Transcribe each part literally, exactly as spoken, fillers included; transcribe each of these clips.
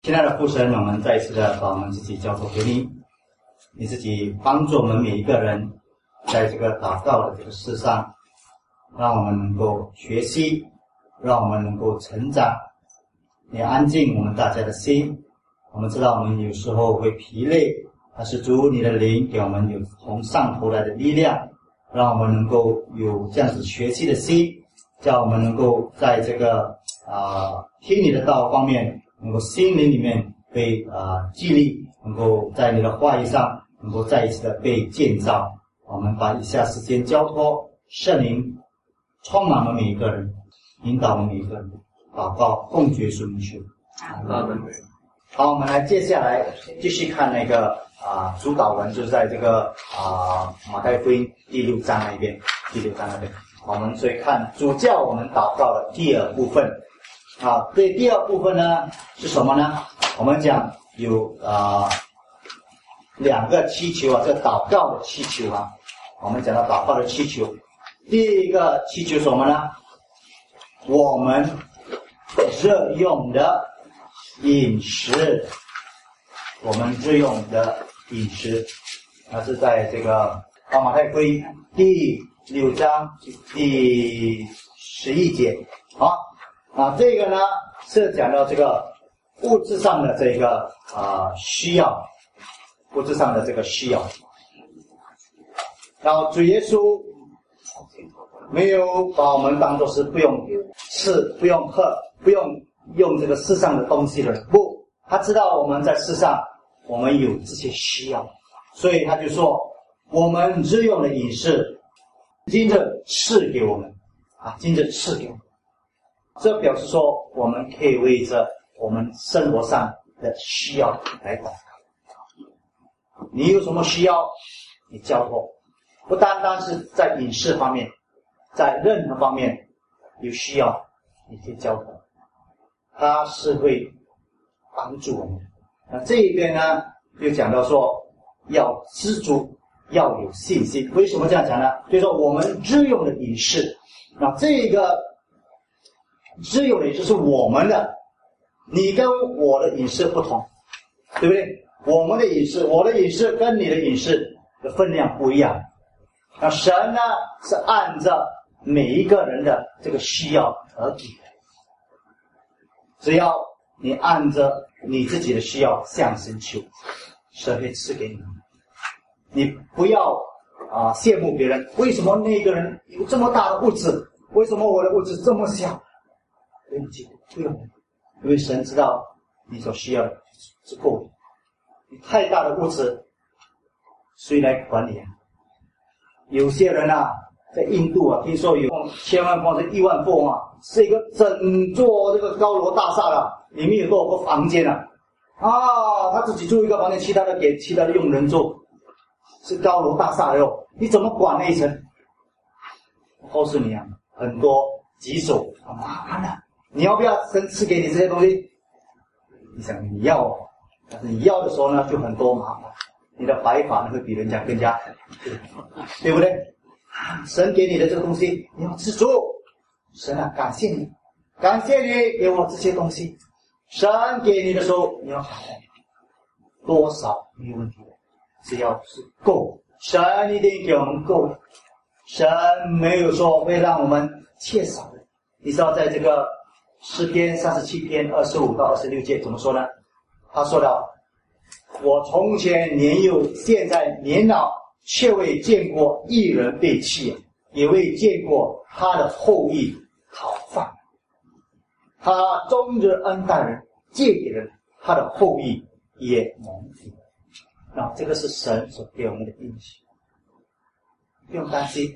亲爱的父神，我们再一次的把我们自己交托给你，你自己帮助我们每一个人，在这个祷告的这个事上，让我们能够学习，让我们能够成长，也安静我们大家的心。我们知道我们有时候会疲累，但是主你的灵给我们有从上头来的力量，让我们能够有这样子学习的心，叫我们能够在这个啊、呃、听你的道方面，能够心灵里面被啊、呃、激励，能够在你的话语上能够再一次的被建造。我们把以下时间交托圣灵，充满了每一个人，引导我们每一个人，祷告奉主耶稣名求。阿门。好，我们来接下来继续看那个啊、呃、主导文，就是在这个啊、呃、马太福音第六章那边，第六章那边，我们所以看主教我们祷告的第二部分。啊，对，第二部分呢是什么呢？我们讲有啊、呃、两个祈求啊，这祷告的祈求啊，我们讲到祷告的祈求。第一个祈求什么呢？我们日用的饮食，我们日用的饮食，那是在这个《马太福音》第六章第十一节。好啊，这个呢是讲到这个物质上的这个啊需要，物质上的这个需要。然后主耶稣没有把我们当作是不用吃、不用喝、不用用这个世上的东西的人，不，他知道我们在世上我们有这些需要，所以他就说我们日用的饮食今日赐给我们啊，今日赐给我们。这表示说我们可以为着我们生活上的需要来祷告。你有什么需要，你交托，不单单是在饮食方面，在任何方面有需要，你可以交托，他是会帮助我们。那这一边呢，就讲到说要知足，要有信心。为什么这样讲呢？就是说我们日用的饮食，那这个日用的饮食是我们的，你跟我的饮食不同，对不对？我们的饮食，我的饮食跟你的饮食的分量不一样。那神呢是按照每一个人的这个需要而给的，只要你按着你自己的需要向神求，神会赐给你。你不要啊、呃、羡慕别人，为什么那个人有这么大的物质，为什么我的物质这么小？不用急，不用，因为神知道你所需要的是够的。你太大的物质，谁来管理啊？有些人啊，在印度啊，听说有千万房是亿万富翁啊，是一个整座这个高楼大厦了，里面有多少个房间啊？啊，他自己住一个房间，其他的给其他的佣人住，是高楼大厦哟，你怎么管那一层？我告诉你啊，很多棘手很麻烦的。你要不要神赐给你这些东西？你想你要，但是你要的时候呢，就很多麻烦。你的白发呢会比人家更加，对不对？神给你的这个东西，你要知足。神啊，感谢你，感谢你给我这些东西。神给你的时候，你要感恩，多少没有问题的，只要是够，神一定给我们够的。神没有说会让我们缺少的。你知道，在这个诗篇三十七篇二十五到二十六节怎么说呢？他说到，我从前年幼，现在年老，却未见过一人被弃，也未见过他的后裔讨饭。他终日恩待人，借给人，他的后裔也蒙福。那这个是神所给我们的应许，不用担心。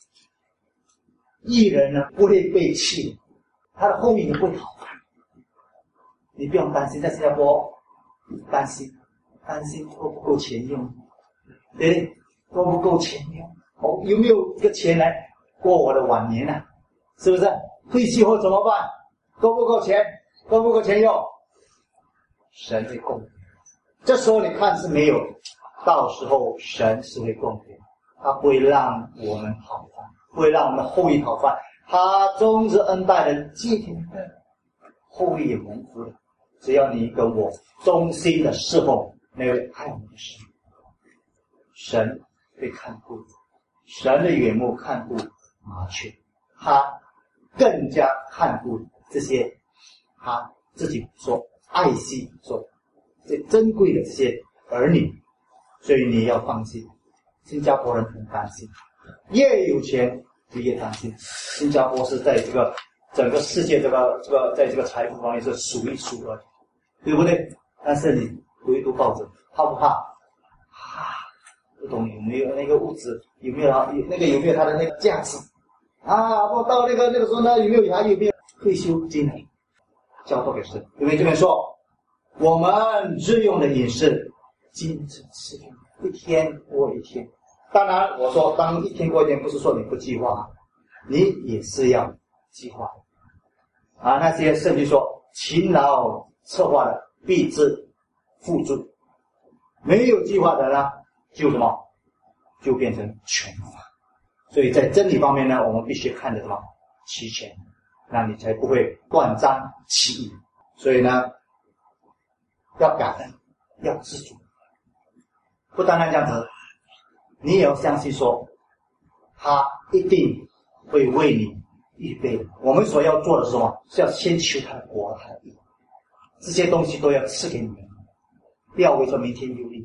义人呢不会被弃，他的后裔也不会讨饭。你不用担心，在新加坡担心担心够不够钱用，对不对？够不够钱用？哦，有没有这个钱来过我的晚年啊？是不是？退休后怎么办？够不够钱？够不够钱用？神会供。这时候你看是没有，到时候神是会供的，他不会让我们讨饭，不会让我们的后裔讨饭。他终日恩待人，借给人的后裔也蒙福了。 只要你跟我忠心的侍奉那位爱我们的神，神会看顾，神的眼目看顾麻雀，他更加看顾这些他自己所爱惜、所最珍贵的这些儿女，所以你要放心。新加坡人很担心，越有钱就越担心。新加坡是在这个整个世界这个这个在这个财富方面是数一数二，对不对？但是你唯独抱着，怕不怕？啊，不懂有没有那个物质，有没有啊？那个有没有它的那个价值？啊，我到那个那个时候呢，有没有还有没有退休金呢？交托给神，因为这边说，我们日用的饮食，今日吃用，一天过一天。当然，我说当一天过一天，不是说你不计划，你也是要计划啊。那些圣经说，勤劳策划的必致富足，没有计划的呢，就什么，就变成穷了。所以在真理方面呢，我们必须看得什么齐全，那你才不会断章取义。所以呢，要感恩，要知足，不单单这样子。你也要相信说，他一定会为你预备的。我们所要做的是什么？是要先求他的国，他的义，这些东西都要赐给你们，不要为说明天忧虑，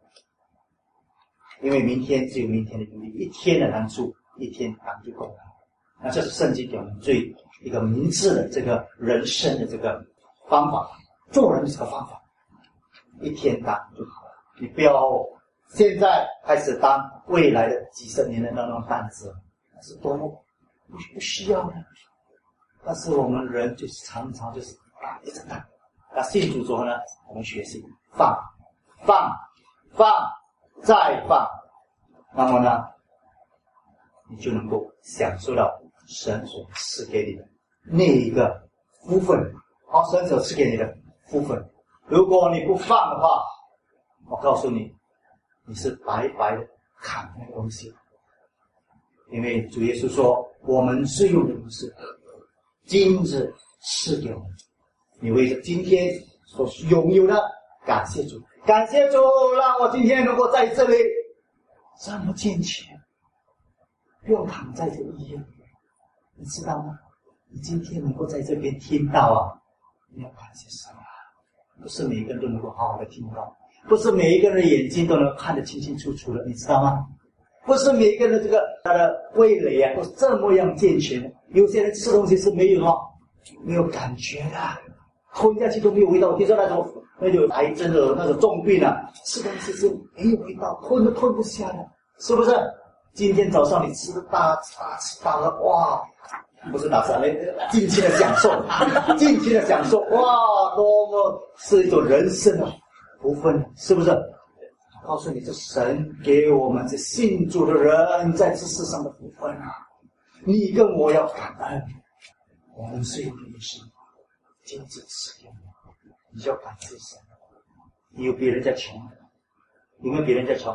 因为明天只有明天的忧虑，一天的难处，一天当就够了。那这是圣经给我们最一个明智的这个人生的这个方法，做人的这个方法，一天当就好了。你不要现在开始当未来的几十年的那种担子，那是多么不需要的。但是我们人就是常常就是啊一直当。那信主之后呢，我们学习放放放再放，那么呢，你就能够享受到神所赐给你的那一个福分，好，神所赐给你的福分。如果你不放的话，我告诉你，你是白白的砍那个东西。因为主耶稣说，我们是用的东西，今日赐给我们，你为着今天所拥有的感谢主，感谢主让我今天能够在这里这么健全，不用躺在这个医院里面，你知道吗？你今天能够在这边听到啊，你要感谢神啊！不是每一个人都能够好好的听到，不是每一个人的眼睛都能看得清清楚楚的，你知道吗？不是每一个人的这个他的味蕾啊都是这么样健全的，有些人吃东西是没有什么没有感觉的，吞下去都没有味道。听说那种那种癌症的那种重病啊，吃东西是没有味道，吞都吞不下的，是不是？今天早上你吃的大大吃大喝，哇，不是大吃，尽情的享受，尽情的享受，哇，多么是一种人生的福分，是不是？告诉你，这神给我们这信主的人在这世上的福分啊！你跟我要感恩，我们是有的是今日赐给我，你就要感谢神。你有比人家穷，有没有比人家穷？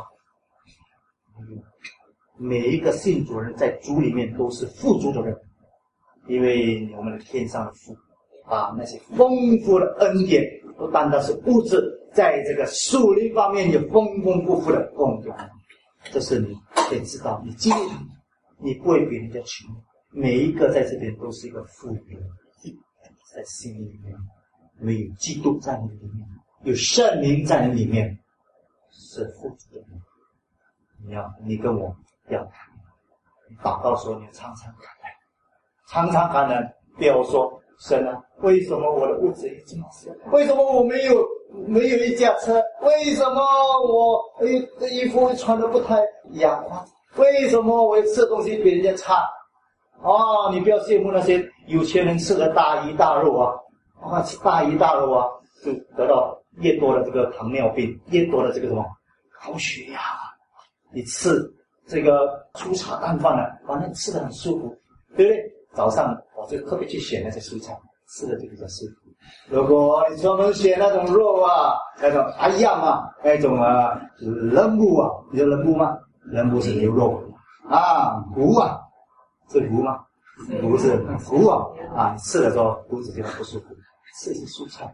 每一个信主人在主里面都是富足的人，因为我们的天上的父把那些丰富的恩典，不单单是物质，在这个属灵方面也丰丰富富的供给。这是你得知道，你今天你不会比人家穷，每一个在这边都是一个富裕的人，在心里面，因为有基督在你里面，有圣灵在你里面，是富足的人。你要你跟我要感恩，祷告的时候你要常常感恩，常常感恩，不要说神啊，为什么我的物质也这么少？为什么我没有没有一架车？为什么我哎这衣服穿的不太雅观？为什么我吃的东西比人家差？哦，你不要羡慕那些有钱人吃的大鱼大肉啊，啊吃大鱼大肉啊，就得到越多的这个糖尿病，越多的这个什么高血压。你吃这个粗茶淡饭呢，反正吃得很舒服，对不对？早上我就特别去选那些蔬菜，吃的就比较舒服。如果你专门选那种肉啊，那种哎呀啊，那种啊人骨啊，你知道人骨吗？人骨是牛肉啊，骨啊是骨吗？骨是骨啊啊，你吃的时候肚子就很不舒服。吃一些蔬菜，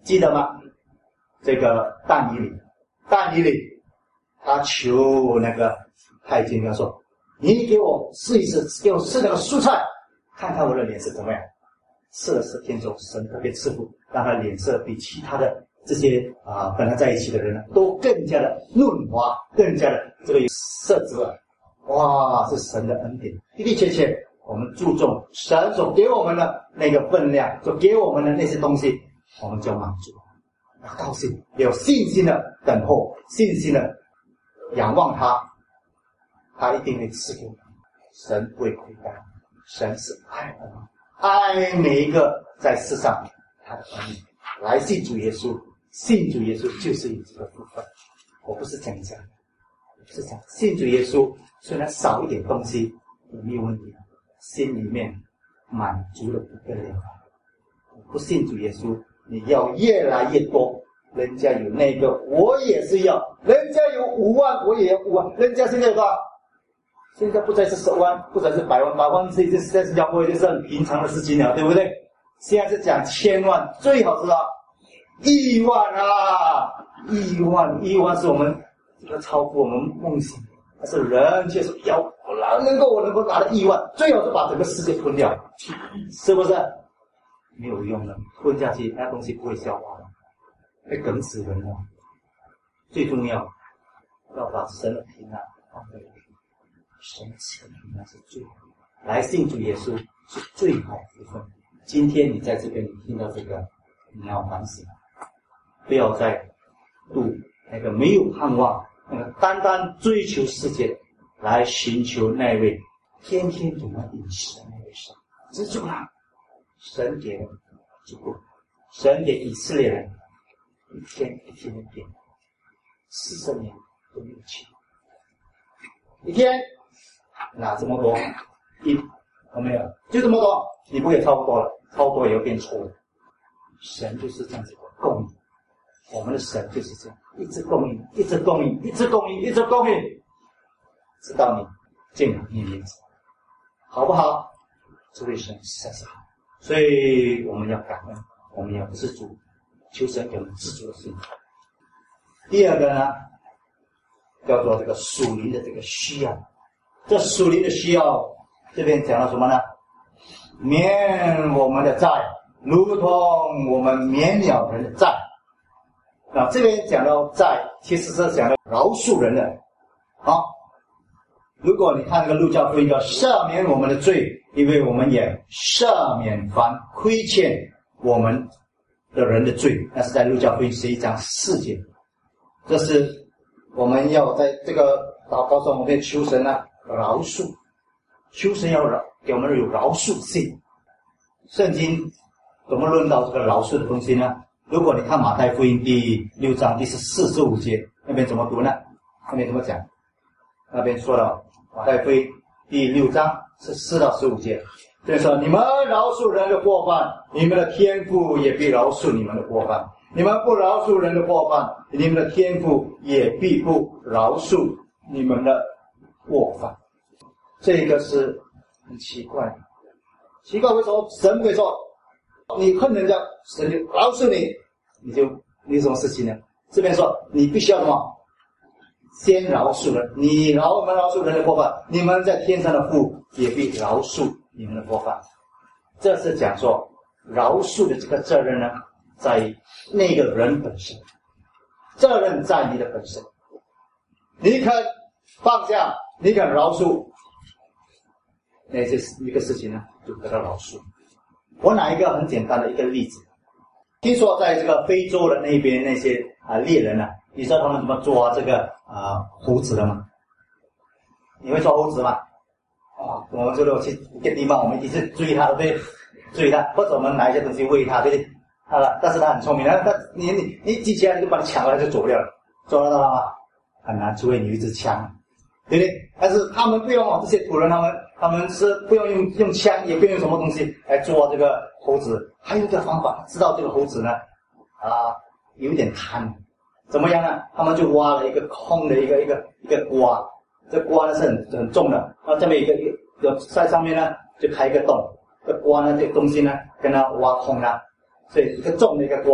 记得吗？这个但以理，但以理他求那个太监他说，你给我试一试，给我试那个蔬菜，看看我的脸色怎么样。试了十天之后，神特别赐福，让他脸色比其他的这些啊跟他在一起的人呢，都更加的润滑，更加的这个有色泽了。哇，是神的恩典，的的确确，我们注重神所给我们的那个分量，所给我们的那些东西，我们就满足，高兴，有信心的等候，信心的仰望他，他一定会赐给我们。神不会亏待，神是爱我们。爱每一个在世上他的儿女，来信主耶稣，信主耶稣就是有这个部分。我不是讲讲，是讲信主耶稣，虽然少一点东西也没有问题，心里面满足了不得了。不信主耶稣，你要越来越多，人家有那个我也是要，人家有五万我也要五万，人家现在有多少？现在不再是十万，不再是百万，百万这已经在新加坡已经是很平常的事情了，对不对？现在是讲千万，最好是啊，亿万啊，亿万，亿万是我们这个超过我们梦想，但是人却是要能够我能够拿到亿万，最好是把整个世界吞掉，是不是？没有用的，吞下去那东西不会消化的，会梗死人的。最重要要把神的平安放在里面。神赐的平安是最好的，来信主耶稣是最好的部分。今天你在这边，你听到这个，你要反省，不要再度那个没有盼望、那个单单追求世界的，来寻求那位天天给我们饮食的那位神，知足了。神给了足够，神给以色列人一天一天的变，四十年都没有钱，一天。拿这么多，一有没有？就这么多，你不可以超多了，超多也要变错了。神就是这样子供应，我们的神就是这样，一直供应，一直供应，一直供应，一直供应，直到你见了你面子，好不好？这位神实在是好，所以我们要感恩，我们要知足，求神给我们知足的心。第二个呢，叫做这个属灵的这个需要。这属灵的需要，这边讲到什么呢？免我们的债，如同我们免了人的债。啊，这边讲到债，其实是讲到饶恕人的。啊，如果你看那个路加福音叫赦免我们的罪，因为我们也赦免凡亏欠我们的人的罪，那是在路加福音十一章四节。这是我们要在这个祷告中，我们求神啊。饶恕，求神要饶给我们有饶恕性。圣经怎么论到这个饶恕的东西呢？如果你看马太福音第六章第四十五节，那边怎么读呢？那边怎么讲？那边说了马太福音第六章是四到十五节，这边说：你们饶恕人的过犯，你们的天父也必饶恕你们的过犯；你们不饶恕人的过犯，你们的天父也必不饶恕你们的过犯。这个是很奇怪的，奇怪为什么神会说你恨人家，神就饶恕你，你就你有什么事情呢？这边说你必须要什么？先饶恕人，你饶我们饶恕人的过犯，你们在天上的父也必饶恕你们的过犯。这是讲说饶恕的这个责任呢，在于那个人本身，责任在你的本身，你肯放下，你肯饶恕，那些一个事情呢就得到饶恕。我拿一个很简单的一个例子，听说在这个非洲的那边那些啊猎人啊，你知道他们怎么抓这个啊猴子的吗？你会抓猴子吗？啊，我们就去一个地方，我们一直追它，对不对？追它，或者我们拿一些东西喂它，对不对？好了，但是它很聪明，它它你你你挤起来就把你抢了，它就走不了了，抓得到它吗？很难，除非你有一支枪，对不对？但是他们不用哦，这些土人他们他们是不用用用枪，也不用用什么东西来捉这个猴子。还有一个方法，知道这个猴子呢啊有一点贪，怎么样呢？他们就挖了一个空的一个一个一个瓜，这瓜呢是很很重的，然后这边一个一个在上面呢就开一个洞，这瓜呢这个东西呢跟它挖空了，所以一个重的一个瓜，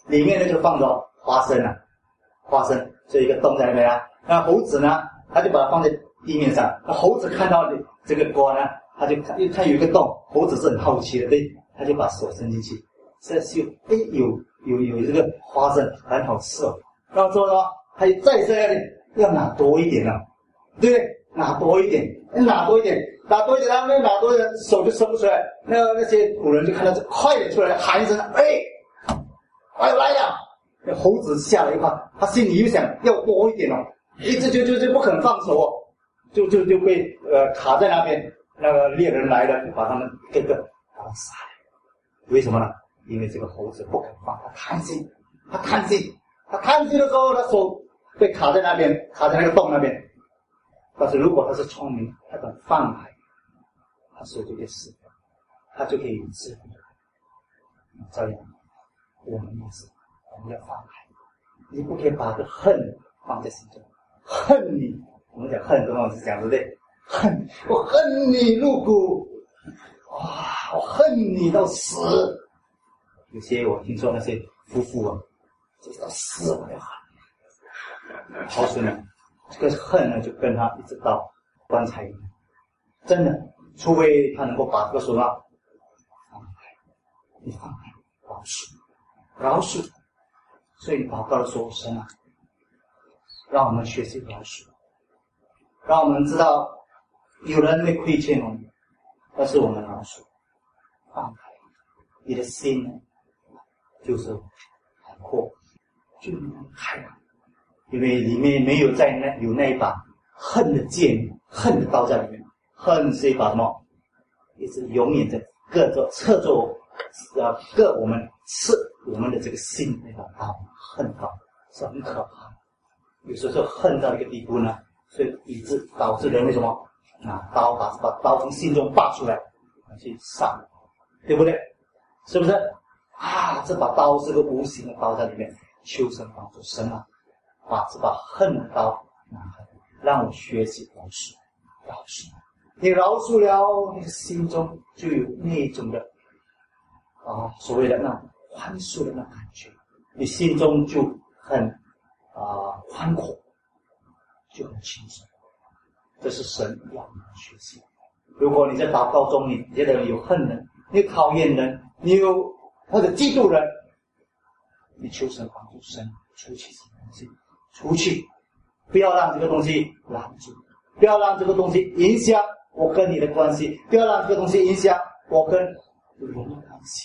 里面呢就放着花生啊，花生这一个洞在那边啊。那猴子呢，他就把它放在地面上。那猴子看到这个锅呢，他就看，因为他有一个洞，猴子是很好奇的，对，他就把手伸进去，这就哎有有有这个花生很好吃哦。然后之后呢，他就再在那里要拿多一点了、啊，对不对？拿多一点，拿多一点，拿多一点，他们拿多一点，手就伸不出来。那那些古人就看到这，快点出来喊一声，哎，哎来了！那猴子吓了一跳，他心里又想要多一点哦，一直就就就不肯放手哦，就就就被呃卡在那边。那个猎人来了，就把他们各个把他杀了。为什么呢？因为这个猴子不肯放，他贪心，他贪心，他贪心的时候，他手被卡在那边，卡在那个洞那边。但是如果他是聪明，他敢放开，他手就可以死掉，他就可以有智慧。这样，我们也是，我们要放开。你不可以把这恨放在心中，恨你，我们讲恨，跟我是讲对不对？恨，我恨你入骨，哇，我恨你到死。有些我听说那些夫妇啊，就是到死我要恨。好兄弟。这个恨呢，就跟他一直到棺材里面，真的，除非他能够把这个手啊放开，你放开，饶恕，饶恕。所以祷告的时候，神啊，让我们学习饶恕，让我们知道有人会亏欠我们，但是我们饶恕，放开，你的心呢，就是海阔，就能开了。因为里面没有在那有那一把恨的剑、恨的刀在里面。恨是一把什么？也是永远的各着侧着呃各我们刺我们的这个心那把刀，恨刀是很可怕的。有时候就恨到一个地步呢，所以以致导致人为什么拿刀把把刀从心中拔出来去杀，对不对？是不是？啊，这把刀是个无形的刀在里面，求神帮助神啊！把这把恨的刀拿开，让我学习饶恕，饶恕。你饶恕了，你的心中就有那种的啊，所谓的那种宽恕的那感觉，你心中就很啊宽阔，就很轻松。这是神要你学习。如果你在祷告中，你觉得有恨人，你讨厌人，你有或者嫉妒人，你求神帮助神出去这个东西。出去，不要让这个东西拦住，不要让这个东西影响我跟你的关系，不要让这个东西影响我跟人的关系。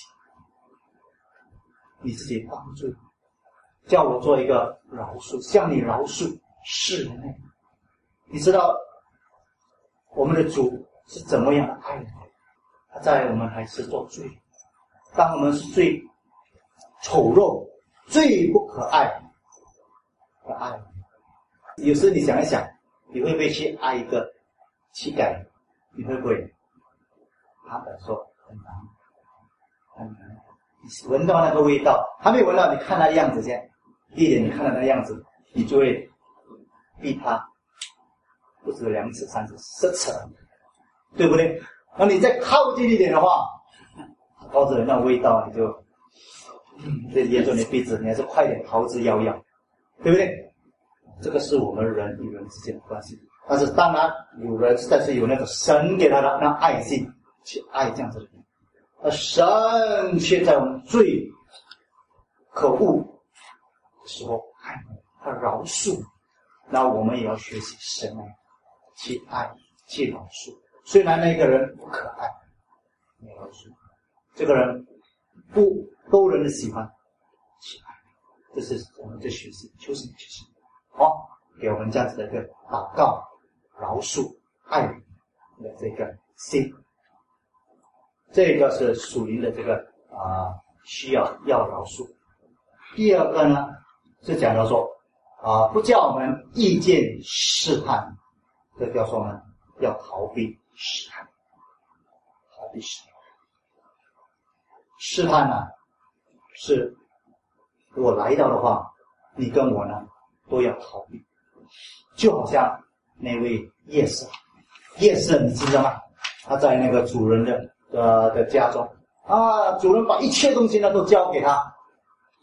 你自己帮助，叫我做一个饶恕，向你饶恕世人的。你知道我们的主是怎么样的爱人？他在我们还是做罪，当我们是最丑陋、最不可爱的爱，有时你想一想，你会不会去爱一个乞丐？你会不会？他们说很难，很难。你闻到那个味道，还没闻到，你看他的样子先，第一点，你看到那个样子，你就会逼他不止两尺、三尺、十尺，对不对？那你再靠近一点的话，靠着那味道，你就嗯，这沿着你的鼻子，你还是快点逃之夭夭。对不对？这个是我们人与人之间的关系。但是当然有人实在是有那种神给他的那爱心去爱这样子的人，而神却在我们最可恶的时候爱他饶恕，那我们也要学习神爱去爱去饶恕。虽然那个人不可爱，你饶恕，这个人不勾人的喜欢，去爱。这是我们在学习，求神学习。好，给我们这样子的一个祷告、饶恕、爱的这个心。这个是属灵的这个啊、呃，需要要饶恕。第二个呢，是讲到说啊、呃，不叫我们意见试探，这叫说呢，要逃避试探，逃避试探。试探呢，是我来到的话，你跟我呢都要逃避。就好像那位夜色，夜色你知道吗？他在那个主人的呃的家中啊，主人把一切东西呢都交给他，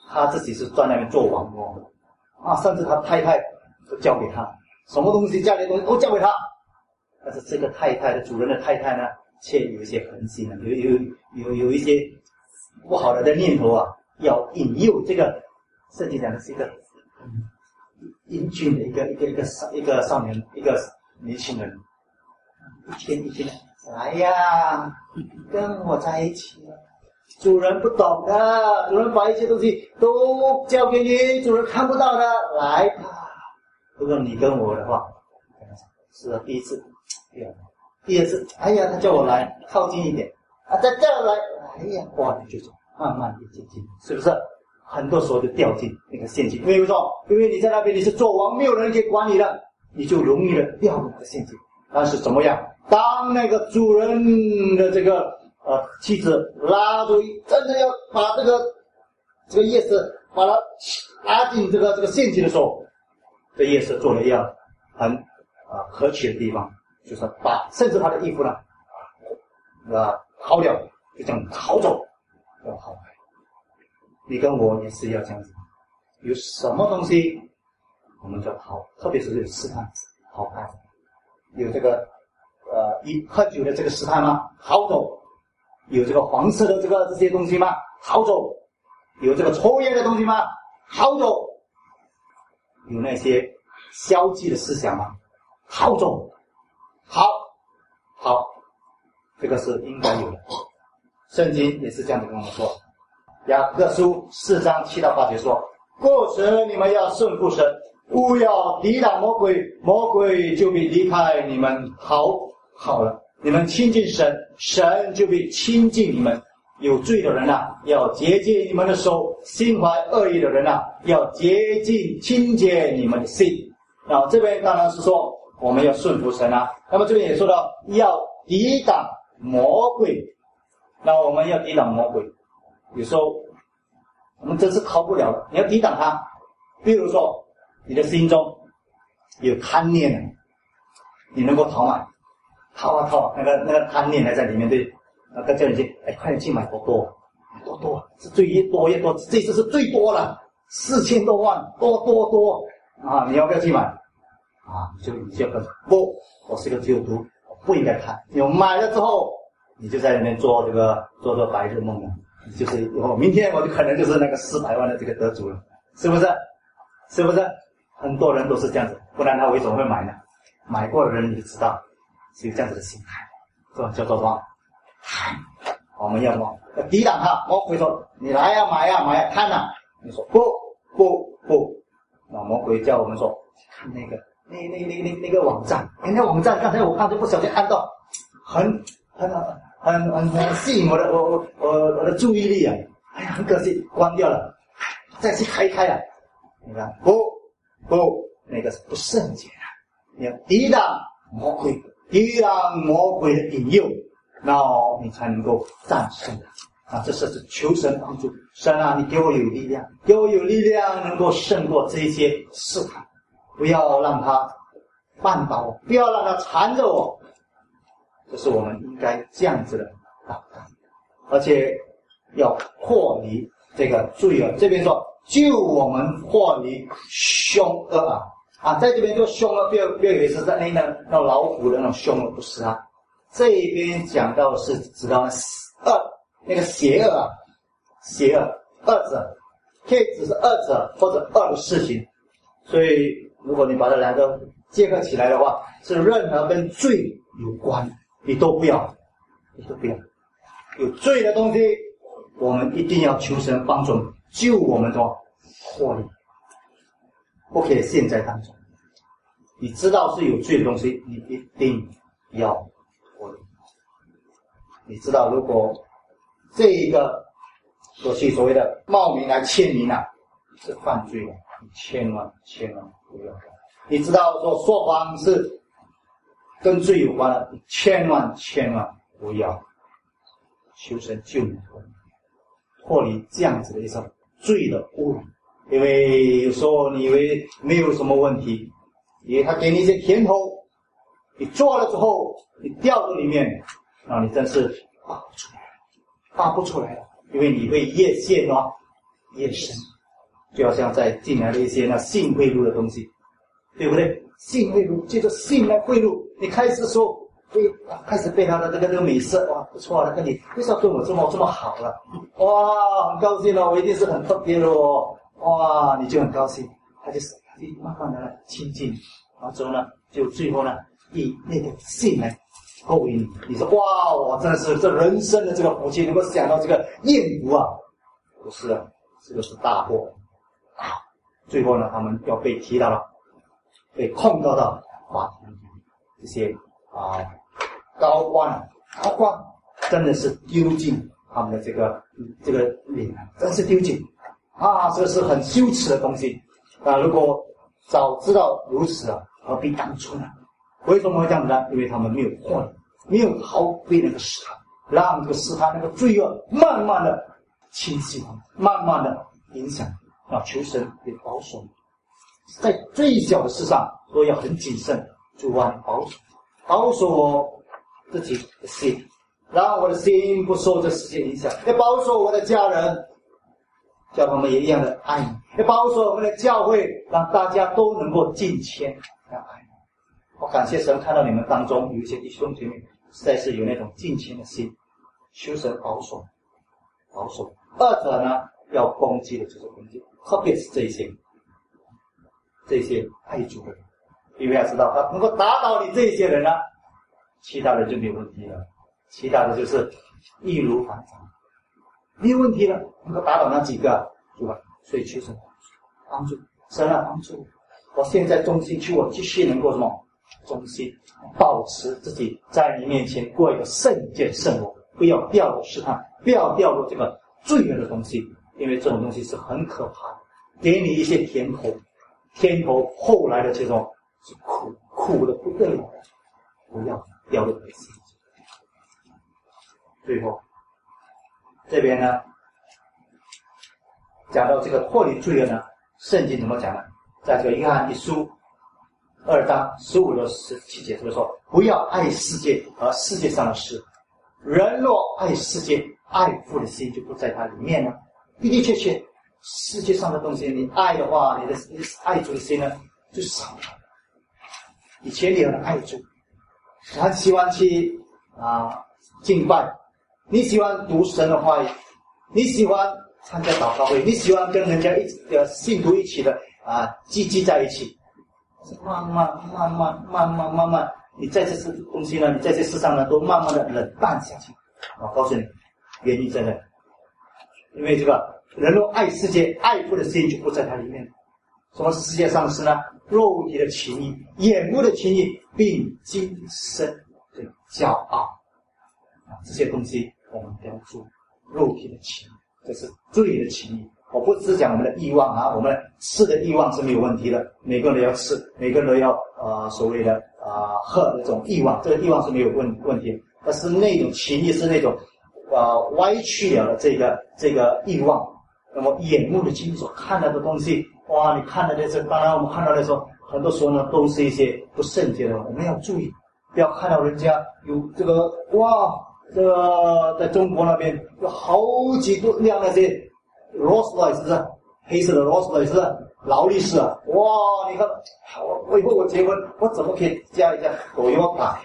他自己是在那边做王哦，啊，甚至他太太都交给他，什么东西家里的东西都交给他。但是这个太太的主人的太太呢，却有一些痕迹呢，有有有有一些不好的念头啊，要引诱这个圣经讲的是一个英俊的一个一个一个少一个少年一个年轻人，一天一天来呀，跟我在一起了。主人不懂的，主人把一些东西都交给你，主人看不到的，来吧。如果你跟我的话，是啊，第一次，第二次，第二次，哎呀，他叫我来靠近一点啊，再叫我来，哎呀，哇，你就慢慢的接近，是不是？很多时候就掉进那个陷阱，因为为什么？因为你在那边你是做王，没有人可以管你的，你就容易的掉入那个陷阱。但是怎么样？当那个主人的这个呃妻子拉住，真的要把这个这个夜色把它拉进这个这个陷阱的时候，这夜色做了一样很啊、呃、可取的地方，就是把甚至他的衣服呢啊薅掉，就这样逃走，要逃开。你跟我也是要这样子，有什么东西我们就要逃，特别是有试探逃开，有这个呃一喝酒的这个试探吗？逃走。有这个黄色的这个这些东西吗？逃走。有这个抽烟的东西吗？逃走。有那些消极的思想吗？逃走。好，好，这个是应该有的。圣经也是这样子跟我们说。雅各书四章七到八节说：故此你们要顺服神，勿要抵挡魔鬼，魔鬼就必离开你们好好了。你们亲近神，神就必亲近你们。有罪的人啊，要洁净你们的手；心怀恶意的人啊，要洁净清洁你们的心。然后这边当然是说我们要顺服神啊。那么这边也说到要抵挡魔鬼，那我们要抵挡魔鬼。有时候我们真是逃不了的，你要抵挡他。比如说你的心中有贪念，你能够逃吗？逃啊逃啊，那个那个贪念还在里面，对，那个叫你去，哎，快点去买多多，多多是最越多越多，这次是最多了，四千多万，多多多啊！你要不要去买？啊，就你就跟不，我是个基督徒，我不应该看。你买了之后，你就在里面做这个做做白日梦了。就是我明天我就可能就是那个四百万的这个得主了，是不是？是不是？很多人都是这样子，不然他为什么会买呢？买过的人你就知道是有这样子的心态，是吧？叫做什么？我们要什么？要抵挡他。魔鬼说：“你来呀、啊，买呀、啊，买呀、啊，看呐、啊！”你说不不不，那魔鬼叫我们说看那个那那那那那个网站，哎，那网站刚才我看就不小心按到，很很。很很很吸引我的我我我我的注意力啊！哎呀，很可惜，关掉了，再去开开了。你看，不不，那个是不圣洁的。你要抵挡魔鬼，抵挡魔鬼的引诱，然后你才能够战胜啊！这是求神帮助，神啊，你给我有力量，给我有力量，能够胜过这些试探，不要让他绊倒我，不要让他缠着我。这是我们应该这样子的祷告，而且要脱离这个罪恶。这边说救我们脱离凶恶啊啊，在这边就凶恶，不要不要以为是在那那那老虎的那种凶恶，不是啊。这边讲到是指到恶那个邪恶啊，邪恶恶者，可以只是恶者或者恶的事情。所以如果你把这两个结合起来的话，是任何跟罪有关。你都不要，你都不要。有罪的东西，我们一定要求神帮助，救我们的脱离，不可以陷在当中。你知道是有罪的东西，你一定要脱离。你知道，如果这一个所去所谓的冒名来签名啊，是犯罪的，你千万千万不要。你知道说说谎是跟罪有关的，你千万千万不要。求神救你脱离这样子的一种罪的污染。因为有时候你以为没有什么问题，因为他给你一些甜头，你做了之后你掉到里面，然后你真是发不出来了，发不出来了，因为你会越陷哦越深， 就好像在进来的一些那性贿赂的东西，对不对？性贿赂，借着性来贿赂，你开始说，被开始被他的这个这个美色，哇，不错了，跟你为啥对我这么这么好了？哇，很高兴了，我一定是很特别的哦，哇，你就很高兴，他就是他就慢慢的亲近，然后之后呢，就最后呢，以那个性来勾引你，你说哇，我真的是这人生的这个福气，能够想到这个艳福啊，不是啊，这个是大祸啊！最后呢，他们要被提到了，被控告到法庭里，这些啊高官高官真的是丢尽他们的这个这个脸，真是丢尽啊！这是很羞耻的东西啊！如果早知道如此啊，何必当初呢？为什么会这样子呢？因为他们没有破，没有逃避那个试探，让这个试探那个罪恶慢慢的侵袭他们，慢慢的影响，啊，求神也保守，在最小的事上都要很谨慎，主啊，保守，保守我自己的心，让我的心不受这世界影响，要保守我的家人，叫他们也一样的爱你，要保守我们的教会，让大家都能够敬虔来爱你。我感谢神，看到你们当中有一些弟兄姐妹实在是有那种敬虔的心，求神保守，保守。二者呢，要攻击的就是攻击，特别是这一些这些爱主的人，因为要知道他能够打倒你这些人呢，其他的就没有问题了，其他的就是易如反掌，没有问题了，能够打倒那几个，对吧？所以求神帮助，神啊帮助我，现在忠心，求我继续能够什么忠心，保持自己在你面前过一个圣洁圣活，不要掉入试探，不要掉入这个罪恶的东西，因为这种东西是很可怕的，给你一些甜头，甜头后来的这种是苦苦的不得了的，不要掉入这个世界。最后这边呢讲到这个脱离罪恶呢，圣经怎么讲呢？在这个约翰一书二章十五到十七节这么说，不要爱世界和世界上的事，人若爱世界，爱父的心就不在它里面了。的的确确，世界上的东西你爱的话，你的爱主的心呢就少了。以前你很爱主，很喜欢去啊敬拜，你喜欢读神的话语，你喜欢参加祷告会，你喜欢跟人家一起呃信徒一起的啊聚集在一起。慢慢慢慢慢慢慢慢，你在这些东西呢，你在这世上呢，都慢慢的冷淡下去。我告诉你，原因在哪？因为这个人若爱世界，爱父的心就不在它里面。什么是世界上的事呢？肉体的情欲、眼目的情欲，并今生的骄傲啊，这些东西我们不要做。肉体的情欲，这是罪的情欲。我不只讲我们的欲望啊，我们吃的欲望是没有问题的，每个人都要吃，每个人都要呃所谓的啊、呃、喝的这种欲望，这个欲望是没有问问题的。但是那种情欲是那种啊、呃、歪曲了的这个这个欲望。那么眼目的情欲所看到的东西，哇，你看到的这，当然我们看到的时候，很多时候呢都是一些不圣洁的，我们要注意，不要看到人家有这个哇，这个在中国那边有好几多辆那些。Rolls Royce 是黑色的 Rolls Royce 是劳力士啊！哇，你看，我我以后我结婚，我怎么可以加一下Toyota？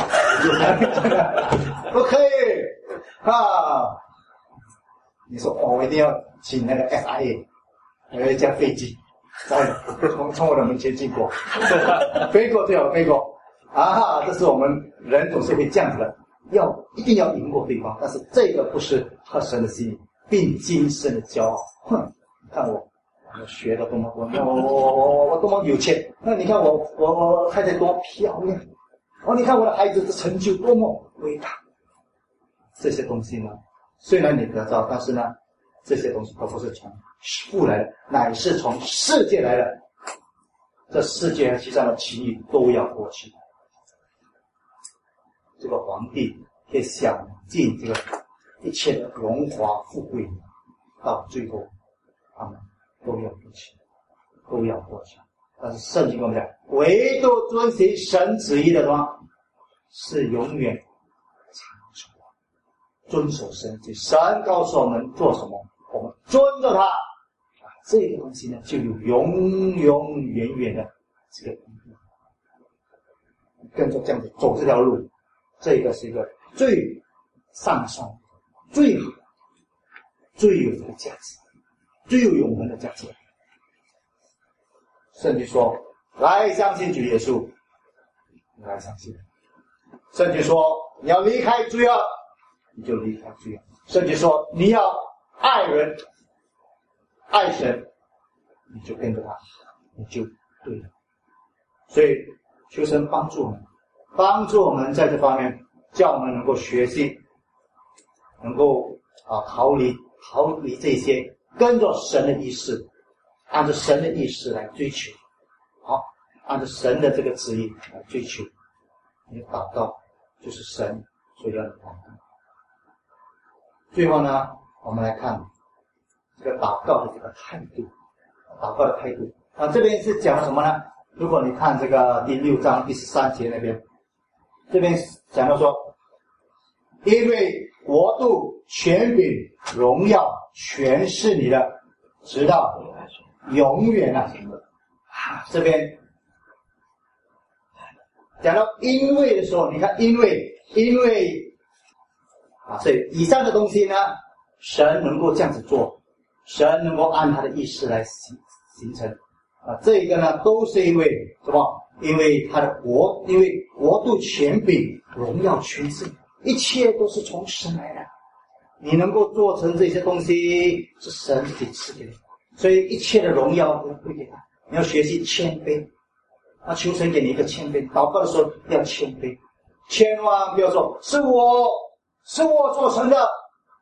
不可以啊！你说哦，我一定要请那个 S I A， 有一架飞机，从从我的门前经过，飞过最好飞过啊！这是我们人总是会这样子的，要一定要赢过对方，但是这个不是合神的心意。并今生的骄傲，哼！你看我，我学的多么多，我我我我我多么有钱，那你看我我我太太多漂亮，哦，你看我的孩子的成就多么伟大。这些东西呢，虽然你得到，但是呢，这些东西都不是从父来的，乃是从世界来的。这世界其上的情欲都要过去。这个皇帝可以享尽这个。一切的荣华富贵，到最后，他们都要过去，都要过去。但是圣经跟我们讲，唯独遵循神旨意的话，是永远长久的。遵守神旨，神告诉我们做什么，我们遵着他， 这个东西呢就有永永远远的这个跟着这样子走这条路，这个是一个最上善、最好、最有这个价值、最有永恒的价值。圣经说，来相信主耶稣，来相信。圣经说，你要离开罪恶，你就离开罪恶。圣经说，你要爱人、爱神，你就跟着他，你就对了。所以求神帮助我们，帮助我们在这方面，叫我们能够学习，能够啊逃离逃离这些，跟着神的意思，按照神的意思来追求，好，按照神的这个旨意来追求。你的祷告就是神所要的祷告。最后呢，我们来看这个祷告的这个态度，祷告的态度啊，这边是讲什么呢？如果你看这个第六章第十三节那边，这边讲到说，因为国度、权柄、荣耀全是你的，直到永远啊！这边讲到因为的时候，你看因为因为啊，所以以上的东西呢，神能够这样子做，神能够按他的意识来形形成啊，这一个呢都是因为什么？因为他的国，因为国度、权柄、荣耀、权势，一切都是从神来的。你能够做成这些东西，是神自己赐给你，所以一切的荣耀都归给他。你要学习谦卑，啊，求神给你一个谦卑。祷告的时候要谦卑，千万不要说是我是我做成的。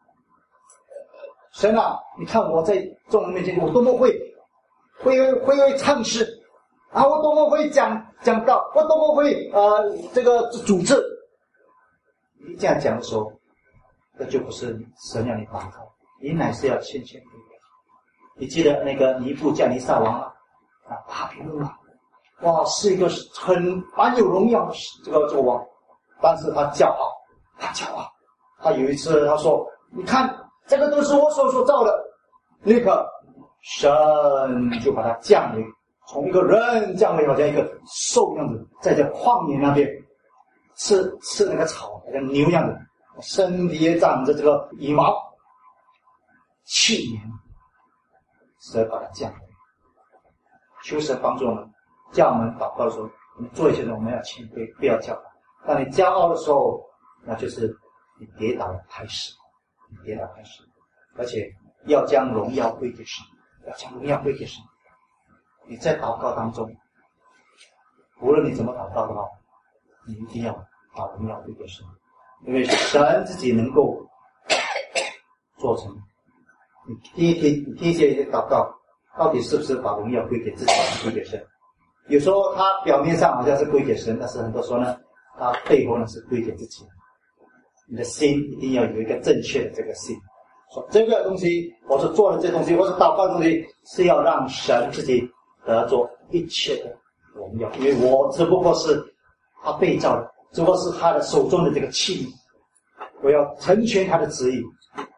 神啊，你看我在众人面前我多么会会会会唱诗啊，我多么会讲讲道，我多么会呃这个主持。你这样讲的时候，那就不是神让你祷告，你乃是要谦谦卑卑。你记得那个尼布甲尼撒王吗？啊，巴比伦王，哇，是一个很蛮有荣耀的这个这个王，但是他骄傲，他骄傲。他有一次他说：“你看，这个都是我手所造的。”立刻，神就把他降临，从一个人降临，好像一个兽样子，在这旷野那边吃吃那个草，好像牛样子。身体也长着这个羽毛，去年神把它降临。求神帮助我们，叫我们祷告的时候，我们做一些人我们要谦卑，不要骄傲。当你骄傲的时候，那就是你跌倒的开始，你跌倒开始，而且要将荣耀归给神，要将荣耀归给神。你在祷告当中，无论你怎么祷告的话，你一定要把荣耀归给神。因为神自己能够做成。你第一天，你第一些祷告，到底是不是把荣耀归给自己，归给神？有时候他表面上好像是归给神，但是很多时候呢，他背后呢是归给自己。你的心一定要有一个正确的这个心，说这个东西，我是做的这东西，我是祷告的东西，是要让神自己得着一切的荣耀，因为我只不过是他被造的。只不过是他的手中的这个器皿，我要成全他的旨意，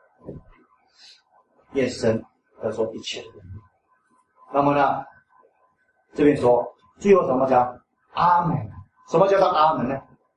愿神得着一切的荣耀。那么呢，这边说最后什么讲阿门？什么叫做阿门呢？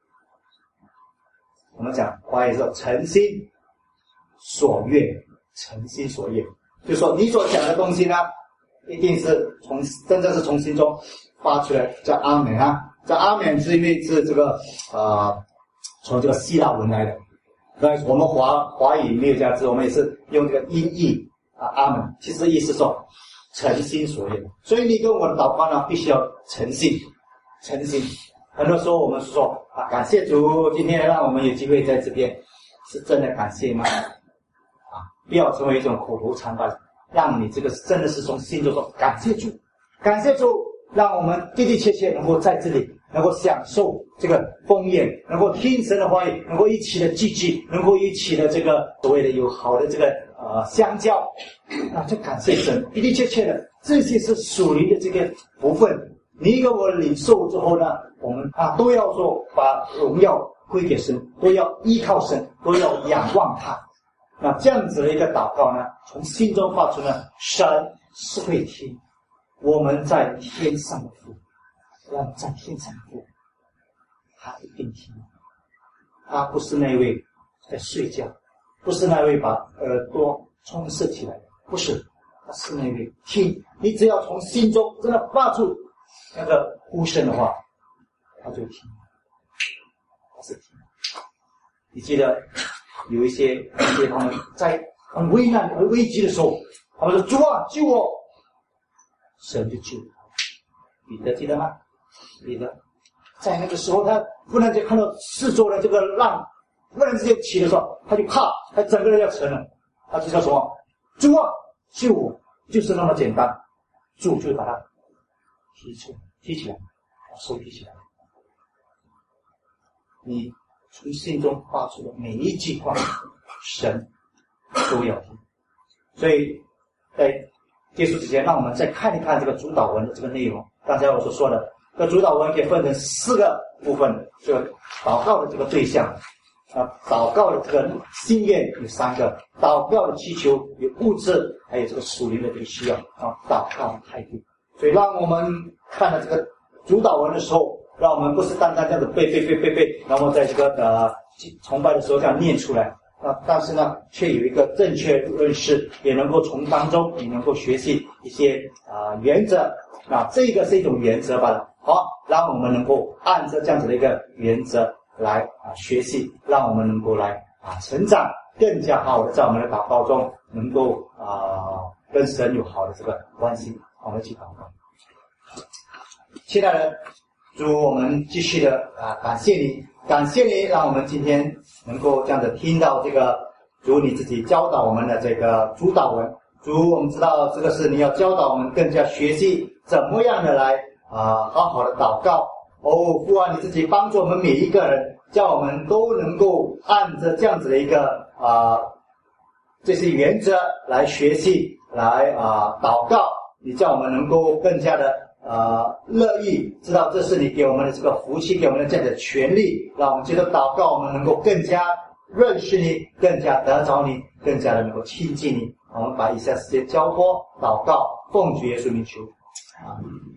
我们讲华语说诚心所愿，诚心所愿，就是说你所讲的东西呢，一定是从真正是从心中发出来，叫阿门啊。这阿门是因为是这个呃从这个希腊文来的，那我们华华语没有这样字，我们也是用这个音译啊阿门，其实意思说诚心所愿。所以你跟我的祷告呢，必须要诚信，诚心。很多时候我们是说啊，感谢主，今天让我们有机会在这边，是真的感谢吗？啊，不要成为一种口头禅吧，让你这个真的是从心中说感谢主，感谢主。让我们的的确确能够在这里能够享受这个丰宴，能够听神的话语，能够一起的聚集，能够一起的这个所谓的有好的这个呃相交，那就感谢神。的的确确的，这些是属灵的这个部分。你一个我领受之后呢，我们啊都要说把荣耀归给神，都要依靠神，都要仰望他。那这样子的一个祷告呢，从心中发出呢，神是会听。我们在天上的父，我们在天上的父，他一定听。他不是那位在睡觉，不是那位把耳朵充塞起来，不是，他是那位听。你只要从心中真的发出那个呼声的话，他就听，他是听。你记得有一些一些他们在很危难和危机的时候，他们说主啊救我，神就救他。彼得记得吗？彼得在那个时候，他忽然间看到四周的这个浪忽然之间起的时候，他就怕，他整个人要沉了，他就叫什么？主啊救我，就是那么简单。主就把他提出提起来，把手提起来。你从心中发出的每一句话，神都要听。所以在结束之前，让我们再看一看这个主祷文的这个内容。刚才我所说的这个主祷文可以分成四个部分，这个祷告的这个对象啊，祷告的这个心愿有三个，祷告的祈求有物质，还有这个属灵的这个需要啊，祷告的态度。所以让我们看了这个主祷文的时候，让我们不是单单这样子背背背背背，然后在这个呃崇拜的时候这样念出来啊，但是呢，却有一个正确认识，也能够从当中你能够学习一些啊、呃、原则啊，这个是一种原则罢了。好，让我们能够按照这样子的一个原则来啊学习，让我们能够来啊成长，更加好的在我们的祷告中能够啊跟神有好的这个关系。我们一起祷告。亲爱的主，我们继续的啊感谢你，感谢你让我们今天能够这样的听到这个主你自己教导我们的这个主祷文。主，我们知道这个是你要教导我们更加学习怎么样的来啊好好的祷告。哦，父啊，你自己帮助我们每一个人，叫我们都能够按着这样子的一个啊这些原则来学习，来啊祷告。你叫我们能够更加的呃乐意知道这是你给我们的这个福气，给我们的这样的权利，让我们觉得祷告我们能够更加认识你，更加得着你，更加的能够亲近你。我们把以下时间交托祷告，奉主耶稣名求，阿们。